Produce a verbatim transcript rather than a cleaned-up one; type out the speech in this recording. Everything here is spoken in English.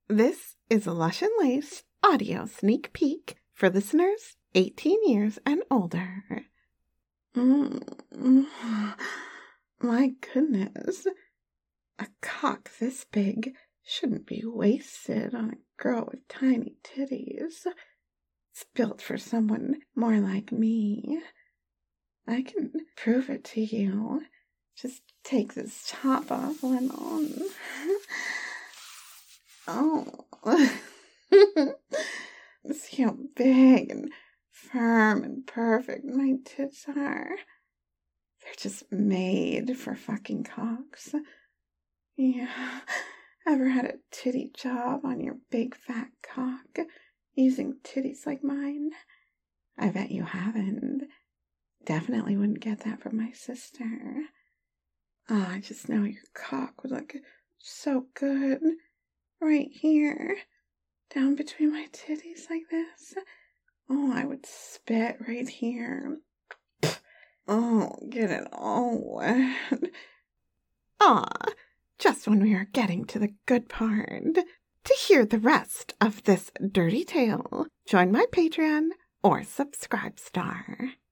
This is a Lush and Lace audio sneak peek for listeners eighteen years and older. Mm, my goodness. A cock this big shouldn't be wasted on a girl with tiny titties. It's built for someone more like me. I can prove it to you. Just take this top off and on. Oh. See how big and firm and perfect my tits are. They're just made for fucking cocks. Yeah. Ever had a titty job on your big fat cock using titties like mine? I bet you haven't. Definitely wouldn't get that from my sister. Oh, I just know your cock would look so good. Right here. Down between my titties like this. Oh, I would spit right here. Oh, get it all wet. Aw, just when we are getting to the good part. To hear the rest of this dirty tale, join my Patreon or Subscribe Star.